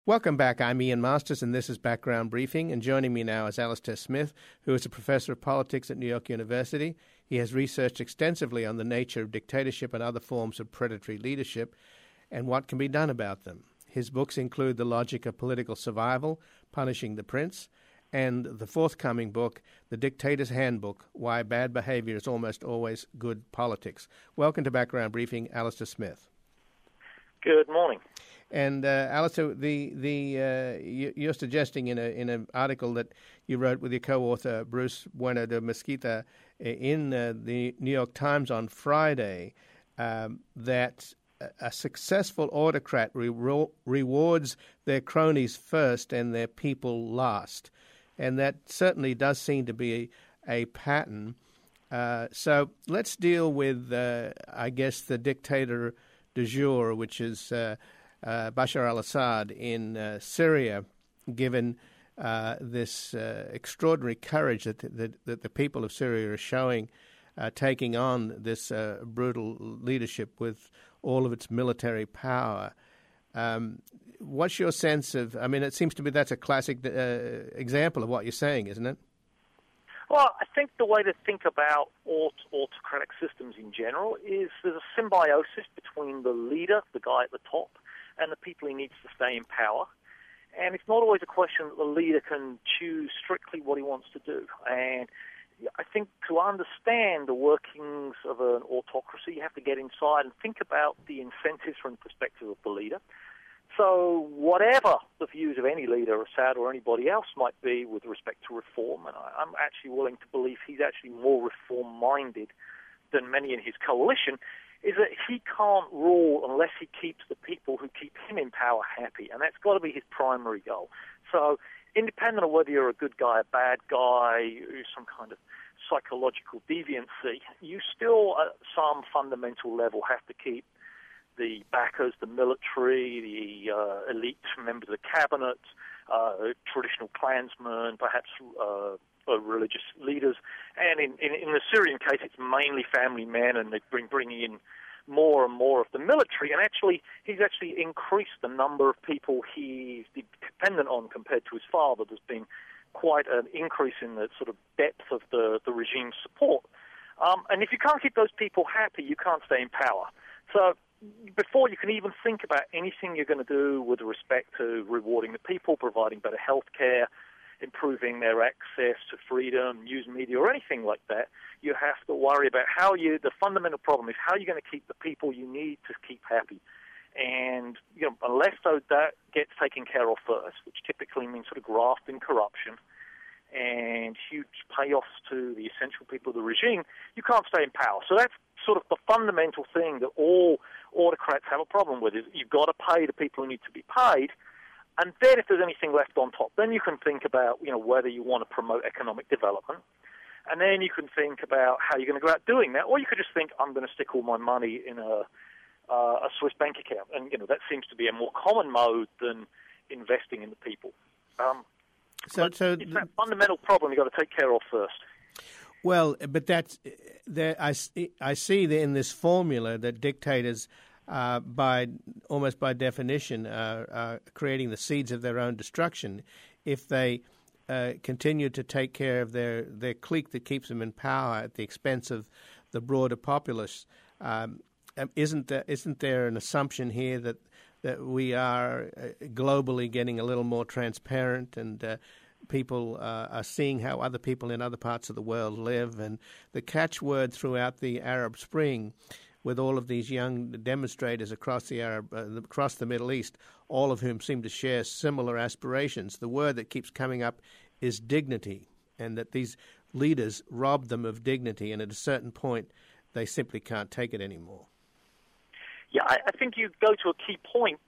Welcome back. I'm Ian Masters, and this is Background Briefing. And joining me now is Alastair Smith, who is a professor of politics at New York University. He has researched extensively on the nature of dictatorship and other forms of predatory leadership and what can be done about them. His books include The Logic of Political Survival, Punishing the Prince, and the forthcoming book, The Dictator's Handbook, Why Bad Behavior is Almost Always Good Politics. Welcome to Background Briefing, Alastair Smith. Good morning. And Alastair, you're suggesting in an article that you wrote with your co-author Bruce Bueno de Mesquita in the New York Times on Friday that a successful autocrat rewards their cronies first and their people last, and that certainly does seem to be a pattern. So let's deal with, I guess, the dictator du jour, which is Bashar al-Assad in Syria, given this extraordinary courage that the people of Syria are showing, taking on this brutal leadership with all of its military power. What's your sense of, I mean, it seems to me that's a classic example of what you're saying, isn't it? Well, I think the way to think about autocratic systems in general is there's a symbiosis between the leader, the guy at the top, and the people he needs to stay in power. And it's not always a question that the leader can choose strictly what he wants to do. And I think to understand the workings of an autocracy, you have to get inside and think about the incentives from the perspective of the leader. So whatever the views of any leader, Assad or anybody else might be with respect to reform, and I'm actually willing to believe he's actually more reform-minded than many in his coalition, is that he can't rule unless he keeps the people who keep him in power happy, and that's got to be his primary goal. So independent of whether you're a good guy, a bad guy, some kind of psychological deviancy, you still at some fundamental level have to keep the backers, the military, the elite members of the cabinet, traditional clansmen, perhaps religious leaders. And in the Syrian case, it's mainly family men, and they're bringing in more and more of the military. And actually, he's actually increased the number of people he's dependent on compared to his father. There's been quite an increase in the sort of depth of the regime's support. And if you can't keep those people happy, you can't stay in power. So before you can even think about anything you're going to do with respect to rewarding the people, providing better health care, improving their access to freedom, news media, or anything like that, you have to worry about the fundamental problem is how you're going to keep the people you need to keep happy. And unless that gets taken care of first, which typically means sort of graft and corruption and huge payoffs to the essential people of the regime, you can't stay in power. So that's sort of the fundamental thing that all autocrats have a problem with, is you've got to pay the people who need to be paid, and then if there's anything left on top, then you can think about whether you want to promote economic development, and then you can think about how you're going to go out doing that, or you could just think, I'm going to stick all my money in a Swiss bank account, and that seems to be a more common mode than investing in the people. It's that fundamental problem you've got to take care of first. Well, but I see that in this formula that dictators, almost by definition, are creating the seeds of their own destruction if they continue to take care of their clique that keeps them in power at the expense of the broader populace. Isn't there an assumption here that we are globally getting a little more transparent and people are seeing how other people in other parts of the world live? And the catchword throughout the Arab Spring, with all of these young demonstrators across the Middle East, all of whom seem to share similar aspirations, the word that keeps coming up is dignity, and that these leaders rob them of dignity, and at a certain point they simply can't take it anymore. Yeah, I think you go to a key point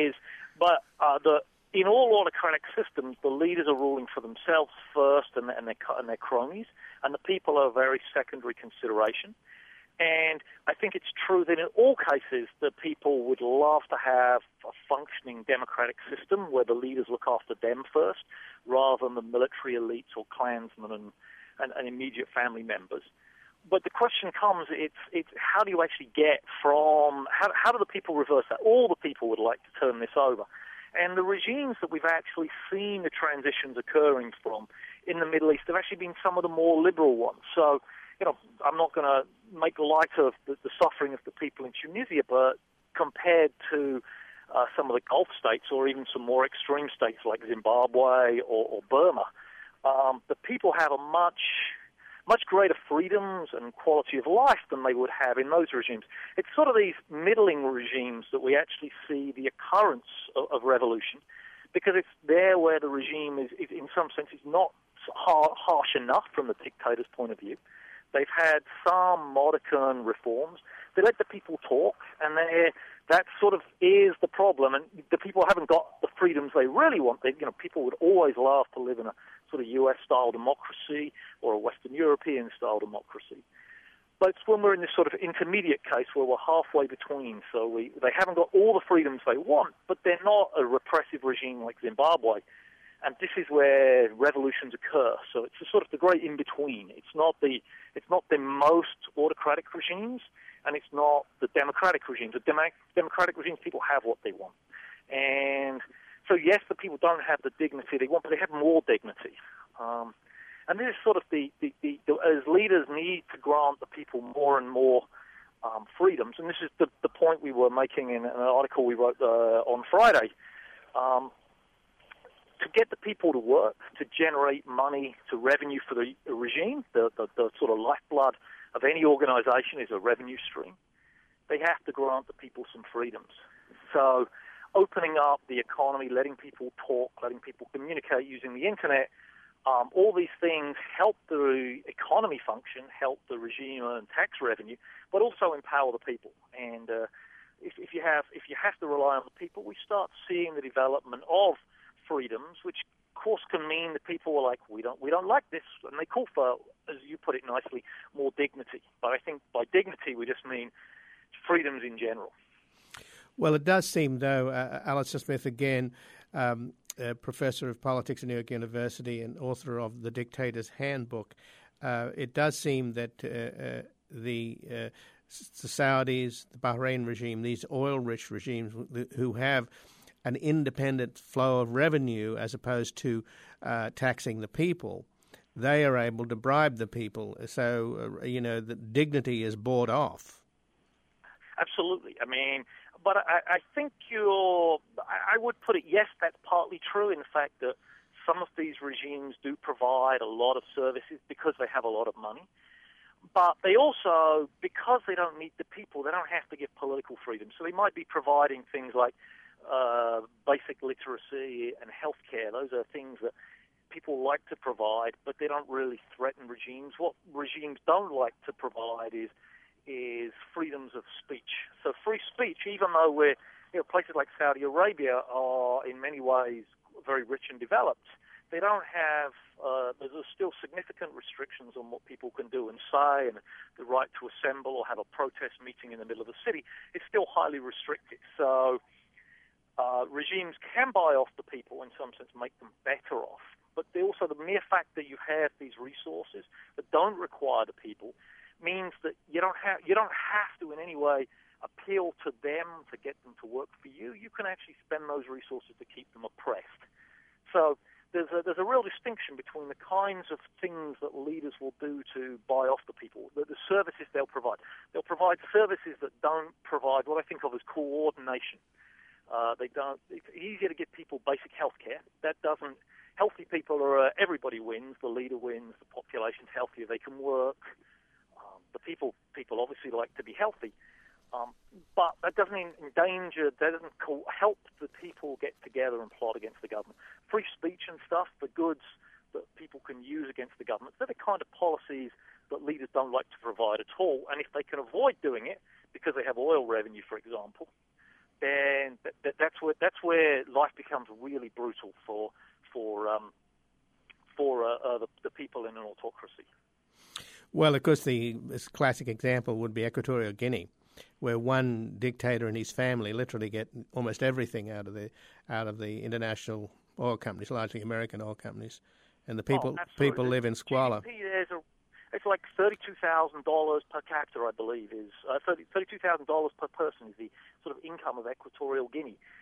in all autocratic systems, the leaders are ruling for themselves first and their cronies, and the people are a very secondary consideration. And I think it's true that in all cases, the people would love to have a functioning democratic system where the leaders look after them first, rather than the military elites or clansmen and immediate family members. But the question comes, it's how do you actually get from, how do the people reverse that? All the people would like to turn this over. And the regimes that we've actually seen the transitions occurring from in the Middle East have actually been some of the more liberal ones. So, I'm not going to make light of the suffering of the people in Tunisia, but compared to some of the Gulf states or even some more extreme states like Zimbabwe or Burma, the people have a much greater freedoms and quality of life than they would have in those regimes. It's sort of these middling regimes that we actually see the occurrence of revolution, because it's there where the regime is in some sense, is not harsh enough from the dictator's point of view. They've had some modicum reforms. They let the people talk, and that sort of is the problem. And the people haven't got the freedoms they really want. People would always love to live in a sort of U.S.-style democracy or a Western European-style democracy. But it's when we're in this sort of intermediate case where we're halfway between. So they haven't got all the freedoms they want, but they're not a repressive regime like Zimbabwe. And this is where revolutions occur. So it's sort of the great in-between. It's not the most autocratic regimes, and it's not the democratic regimes. The democratic regimes, people have what they want. And so, yes, the people don't have the dignity they want, but they have more dignity. And this is sort of as leaders need to grant the people more and more freedoms. And this is the point we were making in an article we wrote on Friday. To get the people to work, to generate money, to revenue for the regime, the sort of lifeblood of any organization is a revenue stream. They have to grant the people some freedoms. So opening up the economy, letting people talk, letting people communicate using the internet, all these things help the economy function, help the regime earn tax revenue, but also empower the people. And if you have to rely on the people, we start seeing the development of freedoms, which of course can mean that people are like, we don't like this, and they call for, as you put it nicely, more dignity. But I think by dignity we just mean freedoms in general. Well, it does seem, though, Alistair Smith, again, professor of politics at New York University and author of The Dictator's Handbook, it does seem that the Saudis, the Bahrain regime, these oil-rich regimes who have an independent flow of revenue as opposed to taxing the people, they are able to bribe the people. So, the dignity is bought off. Absolutely. I mean, but I think I would put it, yes, that's partly true in the fact that some of these regimes do provide a lot of services because they have a lot of money. But they also, because they don't need the people, they don't have to give political freedom. So they might be providing things like basic literacy and healthcare. Those are things that people like to provide, but they don't really threaten regimes. What regimes don't like to provide is freedoms of speech. So free speech, even though places like Saudi Arabia are in many ways very rich and developed, they don't have, there's still significant restrictions on what people can do and say, and the right to assemble or have a protest meeting in the middle of the city is still highly restricted. So regimes can buy off the people, in some sense make them better off. But also the mere fact that you have these resources that don't require the people means that you don't have to in any way appeal to them to get them to work for you. You can actually spend those resources to keep them oppressed. So there's a real distinction between the kinds of things that leaders will do to buy off the people, the services they'll provide. They'll provide services that don't provide what I think of as coordination. It's easier to give people basic health care. Healthy people are, everybody wins, the leader wins, the population's healthier, they can work. The people obviously like to be healthy. But that doesn't help the people get together and plot against the government. Free speech and stuff, the goods that people can use against the government, they're the kind of policies that leaders don't like to provide at all. And if they can avoid doing it because they have oil revenue, for example, then that's where life becomes really brutal for the people in an autocracy. Well, of course, this classic example would be Equatorial Guinea, where one dictator and his family literally get almost everything out of the international oil companies, largely American oil companies, and the people live in squalor. GDP, it's like $32,000 per capita, I believe, is $32,000 per person is the sort of income of Equatorial Guinea.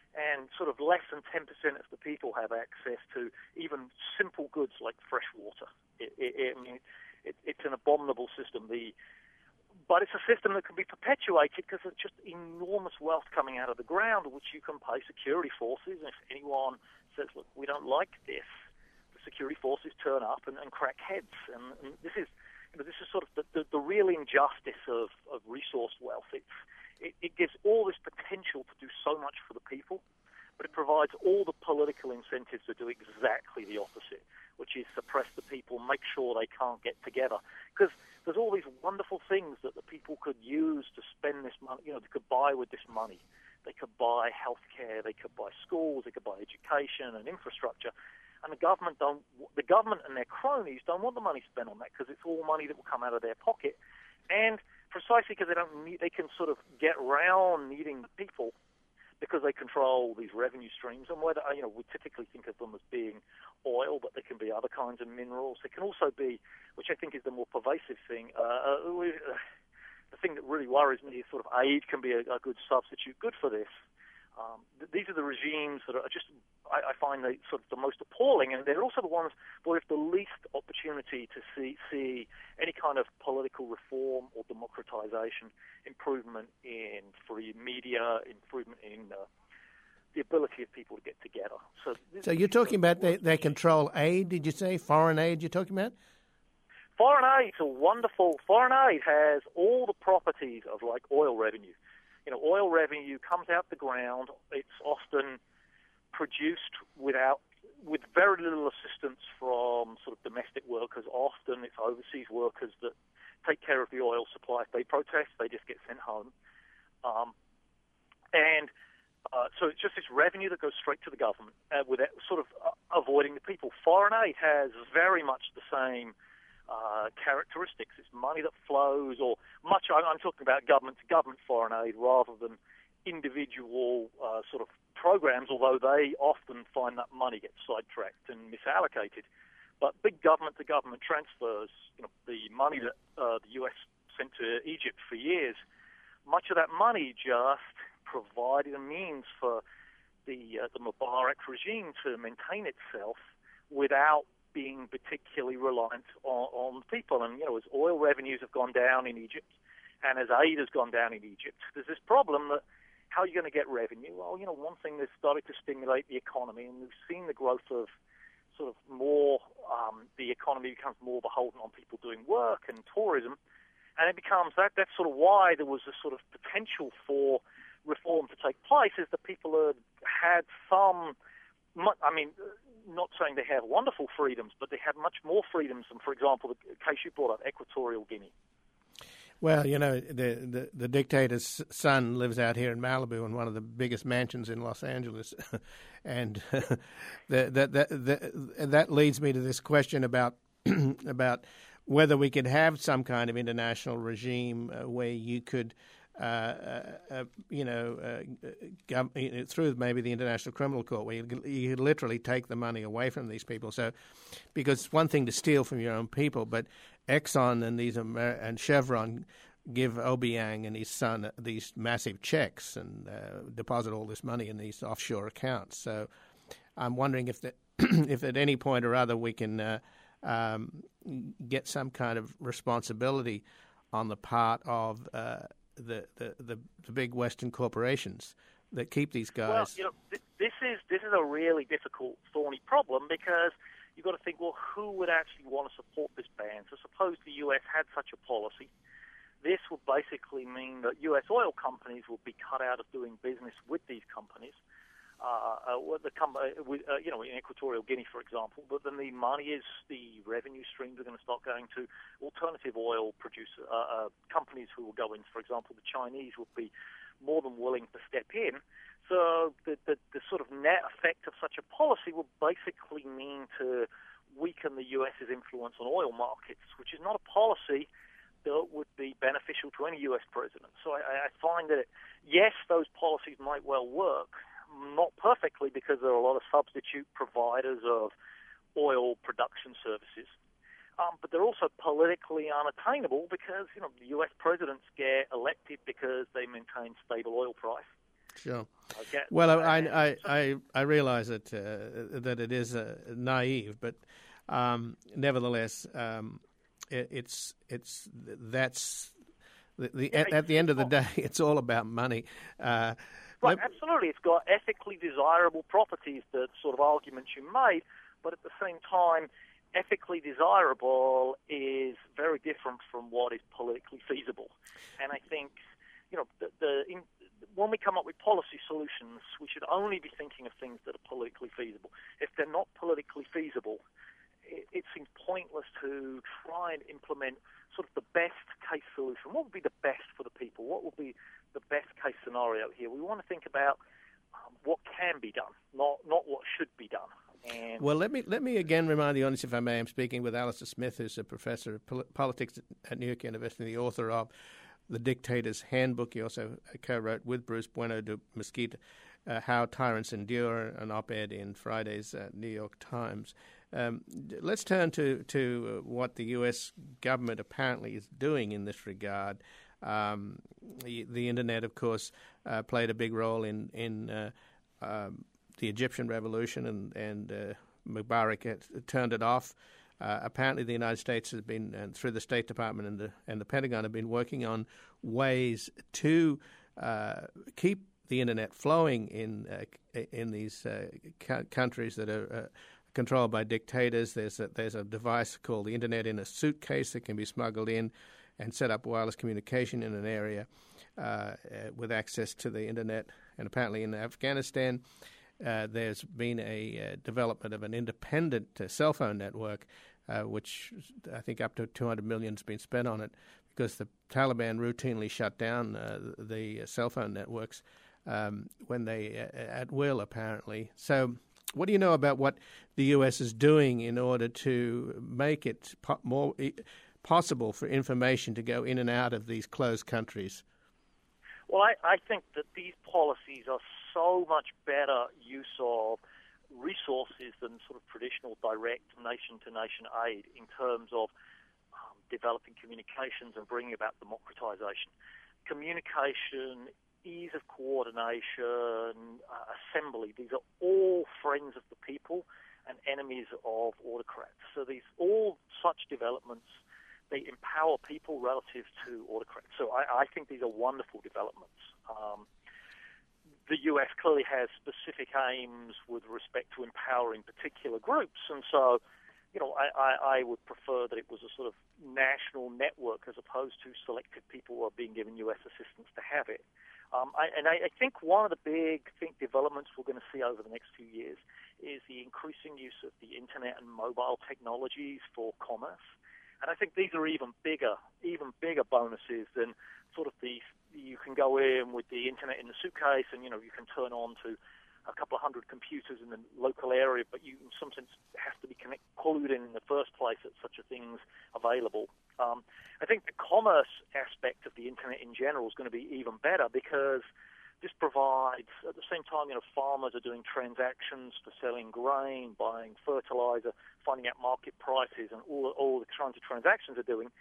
and sort of less than 10% of the people have access to even simple goods like fresh water. It's an abominable system. But it's a system that can be perpetuated because there's just enormous wealth coming out of the ground, which you can pay security forces. And if anyone says, look, we don't like this, the security forces turn up and crack heads. And this is sort of the real injustice of resource wealth. It gives all this potential to do so much for the people, but it provides all the political incentives to do exactly the opposite, which is suppress the people, make sure they can't get together. Because there's all these wonderful things that the people could use to spend this money, they could buy with this money. They could buy healthcare, they could buy schools, they could buy education and infrastructure. And the government and their cronies don't want the money spent on that because it's all money that will come out of their pocket. And precisely because they can sort of get around needing the people because they control these revenue streams. And whether, we typically think of them as being oil, but they can be other kinds of minerals. They can also be, which I think is the more pervasive thing, the thing that really worries me is sort of aid can be a good substitute, good for this. These are the regimes that are just, I find they sort of the most appalling, and they're also the ones where we have the least opportunity to see any kind of political reform or democratization, improvement in free media, improvement in the ability of people to get together. So you're talking about they control aid, did you say? Foreign aid you're talking about? Foreign aid's a wonderful... Foreign aid has all the properties of, like, oil revenue. Oil revenue comes out the ground. It's often produced with very little assistance from sort of domestic workers. Often it's overseas workers that take care of the oil supply. If they protest, they just get sent home. So it's just this revenue that goes straight to the government without sort of avoiding the people. Foreign aid has very much the same characteristics. It's money that flows, I'm talking about government-to-government foreign aid rather than individual sort of programs, although they often find that money gets sidetracked and misallocated. But big government-to-government transfers, the money that the U.S. sent to Egypt for years, much of that money just provided a means for the Mubarak regime to maintain itself without being particularly reliant on people. And, as oil revenues have gone down in Egypt and as aid has gone down in Egypt, there's this problem that how are you going to get revenue? Well, one thing that's started to stimulate the economy, and we've seen the growth of sort of more, the economy becomes more beholden on people doing work and tourism, and it becomes that's sort of why there was a sort of potential for reform to take place, is that people had some, not saying they have wonderful freedoms, but they have much more freedoms than, for example, the case you brought up, Equatorial Guinea. Well, the dictator's son lives out here in Malibu in one of the biggest mansions in Los Angeles, and that leads me to this question about about whether we could have some kind of international regime where you could, through maybe the International Criminal Court, where you could literally take the money away from these people. So, because it's one thing to steal from your own people, but Exxon and Chevron give Obiang and his son these massive checks and deposit all this money in these offshore accounts. So, I'm wondering if if at any point or other we can get some kind of responsibility on the part of the big Western corporations that keep these guys. Well, this is a really difficult, thorny problem because you've got to think, well, who would actually want to support this ban? So suppose the U.S. had such a policy. This would basically mean that U.S. oil companies would be cut out of doing business with these companies. In Equatorial Guinea, for example, but then the revenue streams are going to start going to alternative oil producer companies who will go in. For example, the Chinese would be more than willing to step in. So the sort of net effect of such a policy would basically mean to weaken the U.S.'s influence on oil markets, which is not a policy that would be beneficial to any U.S. president. So I find that, yes, those policies might well work, not perfectly because there are a lot of substitute providers of oil production services, but they're also politically unattainable because, the U.S. presidents get elected because they maintain stable oil price. Sure. Okay. Well, I realize that it is naive, but nevertheless, it's that's at the end of the day, it's all about money. Right, absolutely. It's got ethically desirable properties, the sort of arguments you made, but at the same time, ethically desirable is very different from what is politically feasible. And I think, when we come up with policy solutions, we should only be thinking of things that are politically feasible. If they're not politically feasible, it seems pointless to try and implement sort of the best case solution. What would be the best for the people? What would be the best case scenario here? We want to think about what can be done, not what should be done. And well, let me again remind the audience, if I may, I'm speaking with Alistair Smith, who's a professor of politics at New York University, the author of The Dictator's Handbook. He also co-wrote with Bruce Bueno de Mesquita How Tyrants Endure, an op-ed in Friday's New York Times. Let's turn to what the U.S. government apparently is doing in this regard. The Internet, of course, played a big role in the Egyptian revolution, and Mubarak turned it off. Apparently, the United States has been, through the State Department and the Pentagon, have been working on ways to keep the Internet flowing in these countries that are controlled by dictators. There's a device called the Internet in a suitcase that can be smuggled in and set up wireless communication in an area with access to the Internet. And apparently in Afghanistan, there's been a development of an independent cell phone network, which I think up to $200 million has been spent on it, because the Taliban routinely shut down the cell phone networks when they, at will, apparently. So what do you know about what the U.S. is doing in order to make it more possible for information to go in and out of these closed countries? Well, I think that these policies are so much better use of resources than sort of traditional direct nation-to-nation aid in terms of developing communications and bringing about democratization. Communication, ease of coordination, assembly, these are all friends of the people and enemies of autocrats. So these all such developments, they empower people relative to autocrats. So I think these are wonderful developments. The U.S. clearly has specific aims with respect to empowering particular groups, and so, I would prefer that it was a sort of national network as opposed to selected people who are being given U.S. assistance to have it. I think one of the big developments we're going to see over the next few years is the increasing use of the internet and mobile technologies for commerce. And I think these are even bigger bonuses than sort of you can go in with the internet in the suitcase and, you can turn on to a couple of hundred computers in the local area, but you, in some sense, have to be clued in the first place that such a thing's available. I think the commerce aspect of the internet in general is going to be even better, because this provides, at the same time, farmers are doing transactions for selling grain, buying fertilizer, finding out market prices, and all the kinds of transactions they're doing.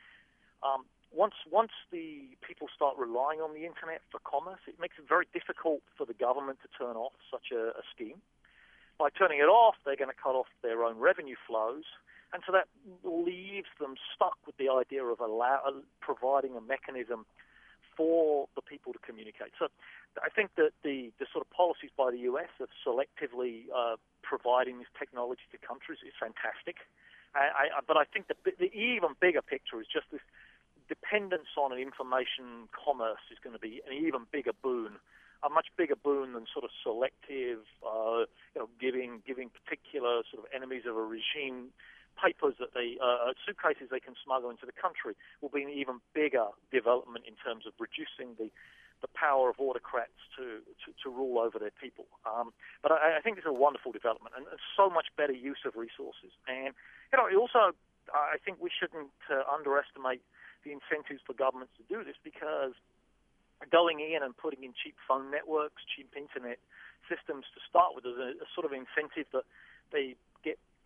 Once the people start relying on the internet for commerce, it makes it very difficult for the government to turn off such a scheme. By turning it off, they're going to cut off their own revenue flows, and so that leaves them stuck with the idea of providing a mechanism for the people to communicate. So I think that the sort of policies by the U.S. of selectively providing this technology to countries is fantastic. But I think the even bigger picture is just this dependence on an information commerce is going to be an even bigger boon, a much bigger boon than sort of selective, giving particular sort of enemies of a regime papers that suitcases they can smuggle into the country will be an even bigger development in terms of reducing the power of autocrats to rule over their people. But I think it's a wonderful development and so much better use of resources. And also, I think we shouldn't underestimate the incentives for governments to do this, because going in and putting in cheap phone networks, cheap internet systems to start with is a sort of incentive that they get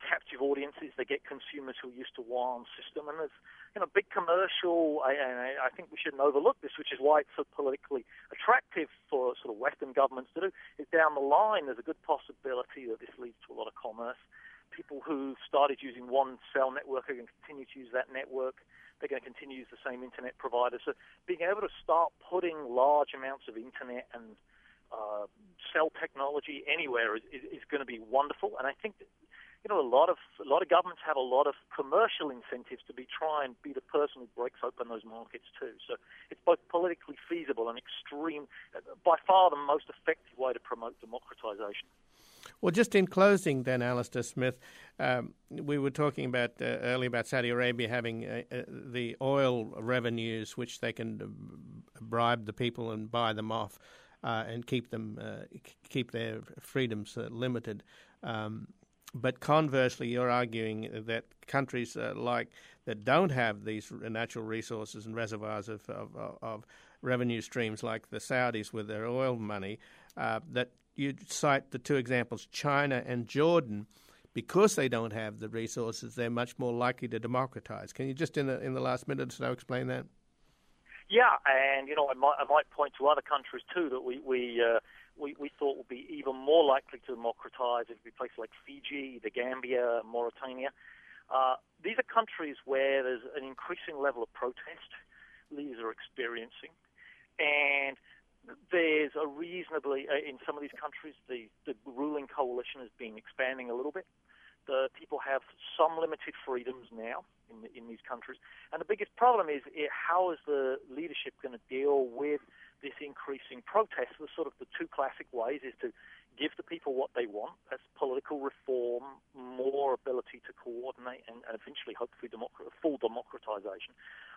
captive audiences. They get consumers who are used to one system, and there's big commercial. I think we shouldn't overlook this, which is why it's so politically attractive for sort of Western governments to do. Is down the line, there's a good possibility that this leads to a lot of commerce. People who started using one cell network are going to continue to use that network. They're going to continue to use the same internet provider. So being able to start putting large amounts of internet and cell technology anywhere is going to be wonderful. And I think that, a lot of governments have a lot of commercial incentives to try and be the person who breaks open those markets too. So it's both politically feasible and by far the most effective way to promote democratization. Well, just in closing then, Alistair Smith, we were talking about earlier about Saudi Arabia having the oil revenues which they can bribe the people and buy them off and keep their freedoms limited. But conversely, you're arguing that countries that don't have these natural resources and reservoirs of revenue streams like the Saudis with their oil money, that you cite the two examples, China and Jordan, because they don't have the resources, they're much more likely to democratize. Can you just in the last minute or so explain that? Yeah, and I might point to other countries too that we thought would be even more likely to democratize. It would be places like Fiji, the Gambia, Mauritania. These are countries where there's an increasing level of protest leaders are experiencing, and there's a reasonably in some of these countries the ruling coalition has been expanding a little bit. The people have some limited freedoms now in these countries, and the biggest problem is how is the leadership going to deal with this increasing protest? The sort of the two classic ways is to give the people what they want, that's political reform, more ability to coordinate, and eventually, hopefully, full democratization,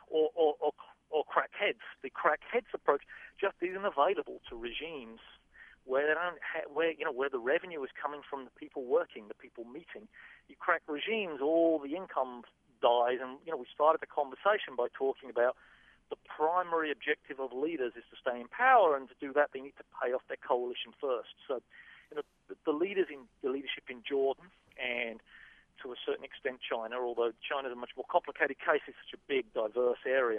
or crack heads. The crack heads approach just isn't available to regimes where they don't where the revenue is coming from the people working, the people meeting. You crack regimes, all the income dies, and we started the conversation by talking about the primary objective of leaders is to stay in power, and to do that, they need to pay off their coalition first. So, the leadership in Jordan and to a certain extent China, although China is a much more complicated case, it's such a big, diverse area.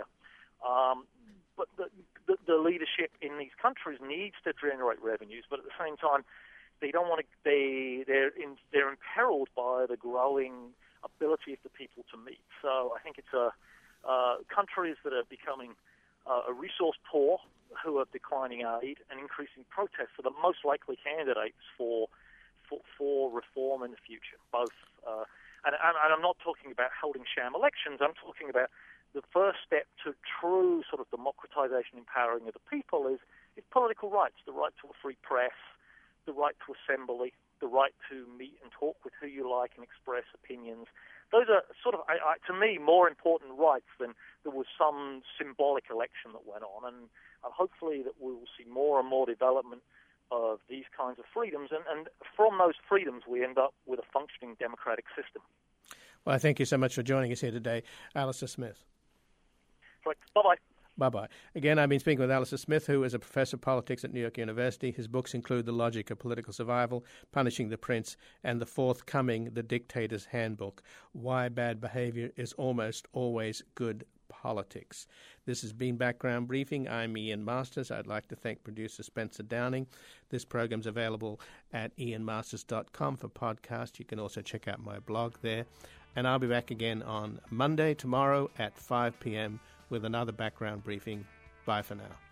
But the leadership in these countries needs to generate revenues, but at the same time, they don't want to. They're imperiled by the growing ability of the people to meet. So I think it's countries that are becoming resource poor, who are declining aid and increasing protests, are the most likely candidates for reform in the future. Both, and I'm not talking about holding sham elections. I'm talking about the first step to true sort of democratization, empowering of the people is political rights, the right to a free press, the right to assembly, the right to meet and talk with who you like and express opinions. Those are sort of, to me, more important rights than there was some symbolic election that went on. And hopefully that we will see more and more development of these kinds of freedoms. And from those freedoms, we end up with a functioning democratic system. Well, I thank you so much for joining us here today, Alistair Smith. Right. Bye-bye. Bye-bye. Again, I've been speaking with Alistair Smith, who is a professor of politics at New York University. His books include The Logic of Political Survival, Punishing the Prince, and the forthcoming The Dictator's Handbook, Why Bad Behavior is Almost Always Good Politics. This has been Background Briefing. I'm Ian Masters. I'd like to thank producer Spencer Downing. This program's available at ianmasters.com for podcast. You can also check out my blog there. And I'll be back again on Monday, tomorrow at 5 p.m. with another Background Briefing. Bye for now.